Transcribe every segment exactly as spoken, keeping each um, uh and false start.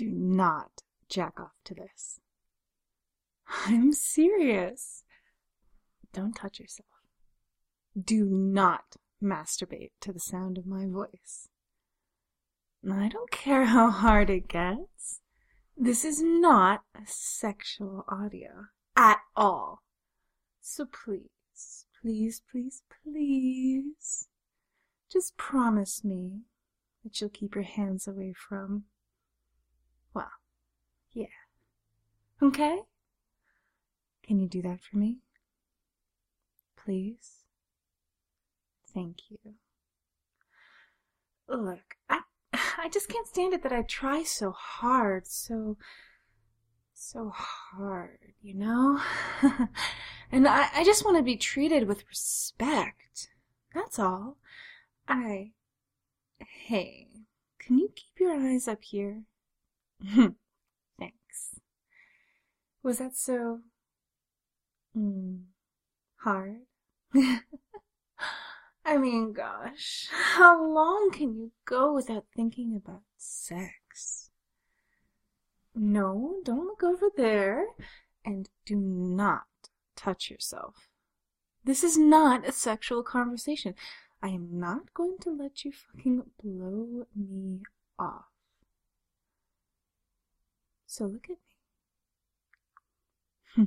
Do not jack off to this. I'm serious. Don't touch yourself. Do not masturbate to the sound of my voice. I don't care how hard it gets. This is not a sexual audio at all. So please, please, please, please, just promise me that you'll keep your hands away from, well, yeah. Okay? Can you do that for me? Please? Thank you. Look, I I just can't stand it that I try so hard, so, so hard, you know? And I, I just want to be treated with respect. That's all. I, hey, can you keep your eyes up here? Thanks. Was that so, mm, hard? I mean, gosh, how long can you go without thinking about sex? No, don't look over there, and do not touch yourself. This is not a sexual conversation. I am not going to let you fucking blow me off. So look at me.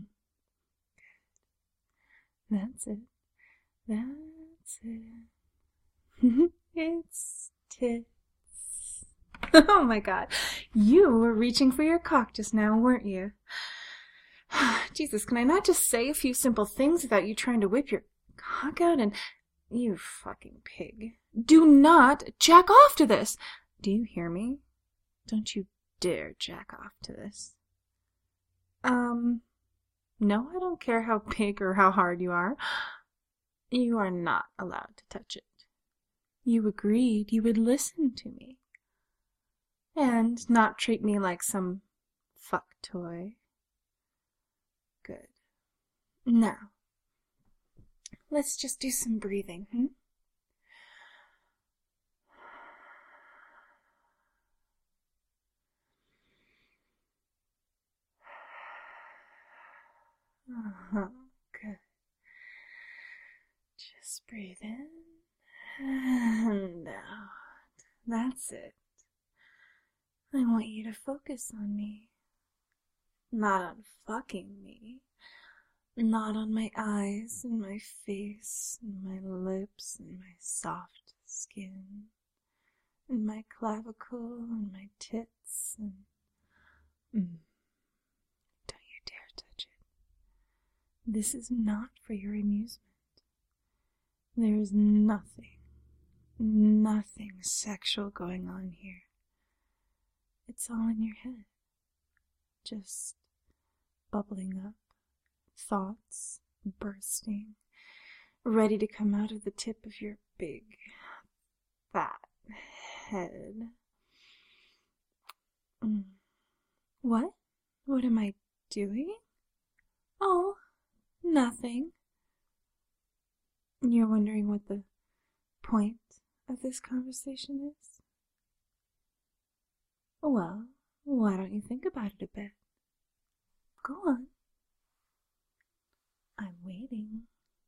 That's it. That's it. It's tits. Oh my god. You were reaching for your cock just now, weren't you? Jesus, can I not just say a few simple things without you trying to whip your cock out and... You fucking pig. Do not jack off to this! Do you hear me? Don't you dare jack off to this. Um, no, I don't care how big or how hard you are. You are not allowed to touch it. You agreed you would listen to me. And not treat me like some fuck toy. Good. Now, let's just do some breathing, hmm? Uh-huh. Good. Just breathe in and out. That's it. I want you to focus on me. Not on fucking me. Not on my eyes and my face and my lips and my soft skin and my clavicle and my tits and... Mm. Don't you dare touch it. This is not for your amusement. There is nothing, nothing sexual going on here. It's all in your head. Just bubbling up, thoughts bursting, ready to come out of the tip of your big, fat head. Mm. What? What am I doing? Oh, nothing. You're wondering what the point of this conversation is? Well, why don't you think about it a bit? Go on. I'm waiting.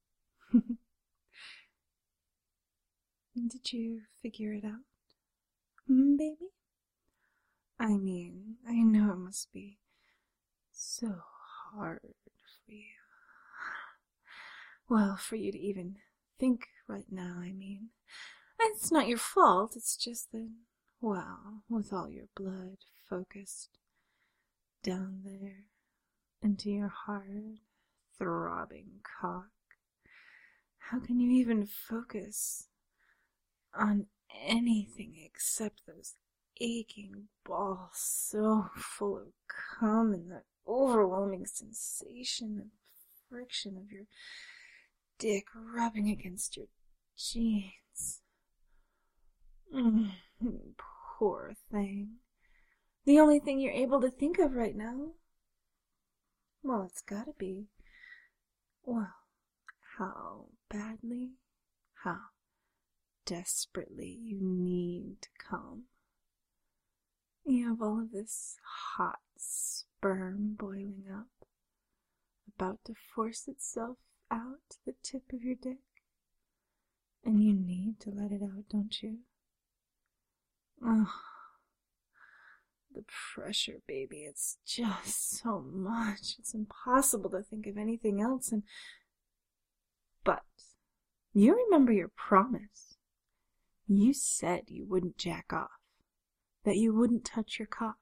Did you figure it out, hmm, baby? I mean, I know it must be so hard for you. Well, for you to even think right now, I mean. It's not your fault, it's just that, well, with all your blood focused down there into your hard, throbbing cock, how can you even focus on anything except those aching balls so full of cum and the overwhelming sensation and friction of your dick rubbing against your jeans? Mm, poor thing. The only thing you're able to think of right now? Well, it's gotta be, well, how badly, how desperately you need to come. Yeah, have all of this hot sperm boiling up, about to force itself out the tip of your dick. And you need to let it out, don't you? Oh, the pressure, baby, it's just so much. It's impossible to think of anything else. And But you remember your promise. You said you wouldn't jack off, that you wouldn't touch your cock.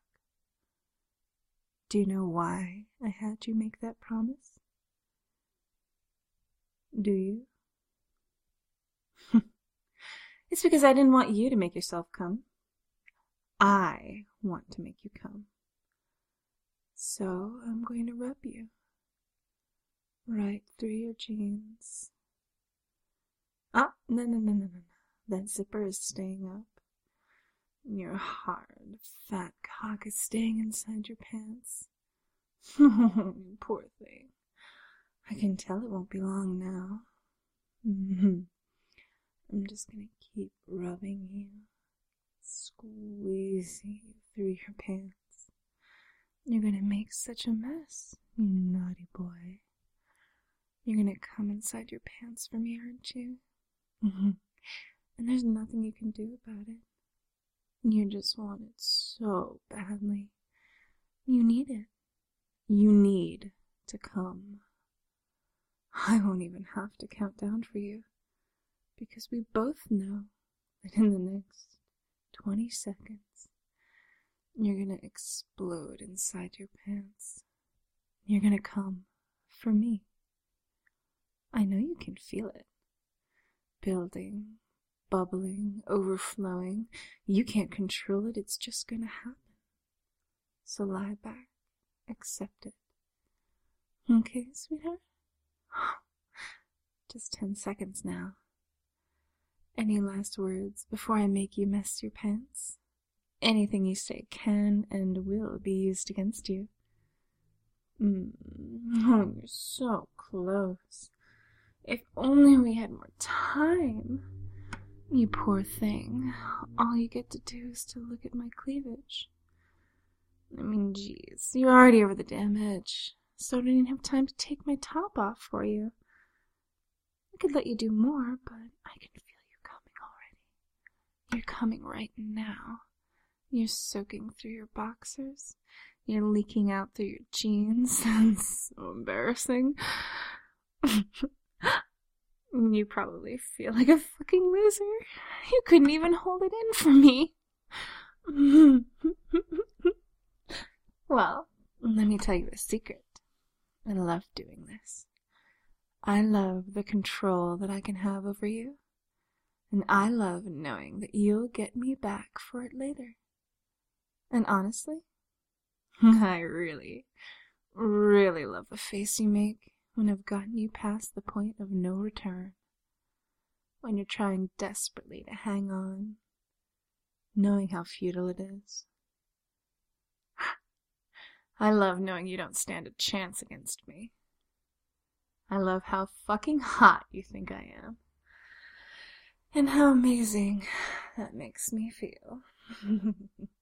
Do you know why I had you make that promise? Do you? It's because I didn't want you to make yourself come. I want to make you come. So I'm going to rub you right through your jeans. Ah, no, no, no, no, no, no. That zipper is staying up. Your hard, fat cock is staying inside your pants. Poor thing. I can tell it won't be long now. Mm-hmm. I'm just gonna keep rubbing you, squeezing you through your pants. You're gonna make such a mess, you naughty boy. You're gonna come inside your pants for me, aren't you? Mm-hmm. And there's nothing you can do about it. You just want it so badly. You need it. You need to come. I won't even have to count down for you, because we both know that in the next twenty seconds, you're gonna explode inside your pants. You're gonna come for me. I know you can feel it. Building, bubbling, overflowing. You can't control it, it's just gonna happen. So lie back, accept it. Okay, sweetheart? Just ten seconds now. Any last words before I make you mess your pants? Anything you say can and will be used against you. Mm. Oh, you're so close. If only we had more time. You poor thing. All you get to do is to look at my cleavage. I mean, jeez, you're already over the damn edge, so I didn't even have time to take my top off for you. I could let you do more, but I can feel you coming already. You're coming right now. You're soaking through your boxers. You're leaking out through your jeans. It's so embarrassing. You probably feel like a fucking loser. You couldn't even hold it in for me. Well, let me tell you a secret. I love doing this. I love the control that I can have over you. And I love knowing that you'll get me back for it later. And honestly, I really, really love the face you make when I've gotten you past the point of no return. When you're trying desperately to hang on, knowing how futile it is. I love knowing you don't stand a chance against me. I love how fucking hot you think I am. And how amazing that makes me feel.